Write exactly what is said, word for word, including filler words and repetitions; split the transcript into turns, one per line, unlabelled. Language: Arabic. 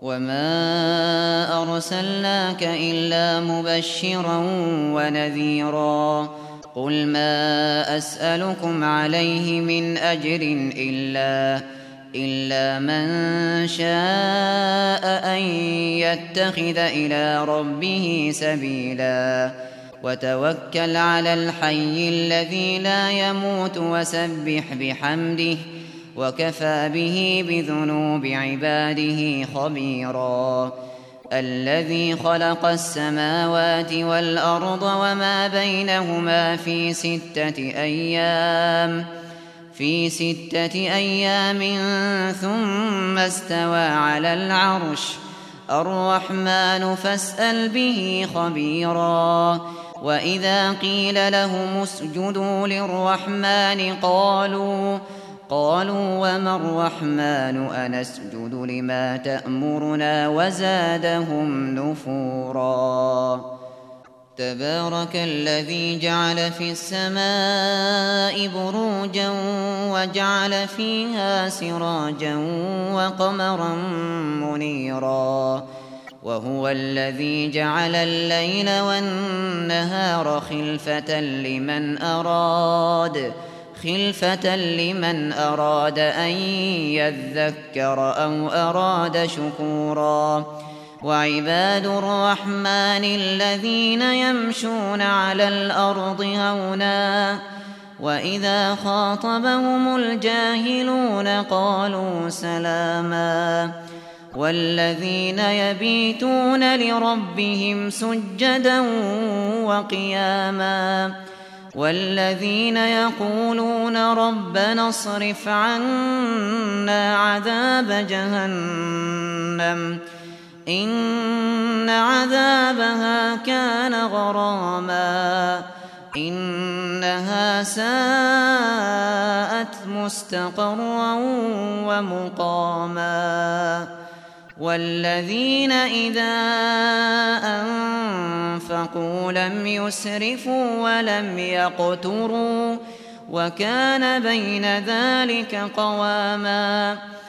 وما أرسلناك إلا مبشرا ونذيرا قل ما أسألكم عليه من أجر إلا إلا من شاء أن يتخذ إلى ربه سبيلا وتوكل على الحي الذي لا يموت وسبح بحمده وكفى به بذنوب عباده خبيرا الذي خلق السماوات والأرض وما بينهما في ستة أيام في ستة أيام ثم استوى على العرش الرحمن فاسأل به خبيرا وإذا قيل لهم اسجدوا للرحمن قالوا قالوا وما الرحمن أنسجد لما تأمرنا وزادهم نفورا تبارك الذي جعل في السماء بروجا وجعل فيها سراجا وقمرا منيرا وهو الذي جعل الليل والنهار خلفة لمن أراد خلفة لمن أراد أن يذكر أو أراد شكورا وعباد الرحمن الذين يمشون على الأرض هونا وإذا خاطبهم الجاهلون قالوا سلاما والذين يبيتون لربهم سجدا وقياما والذين يقولون ربنا اصرف عنا عذاب جهنم إن عذابها كان غراما إنها ساءت مستقرا ومقاما والذين إذا أنفقوا لم يسرفوا ولم يقتروا وكان بين ذلك قواما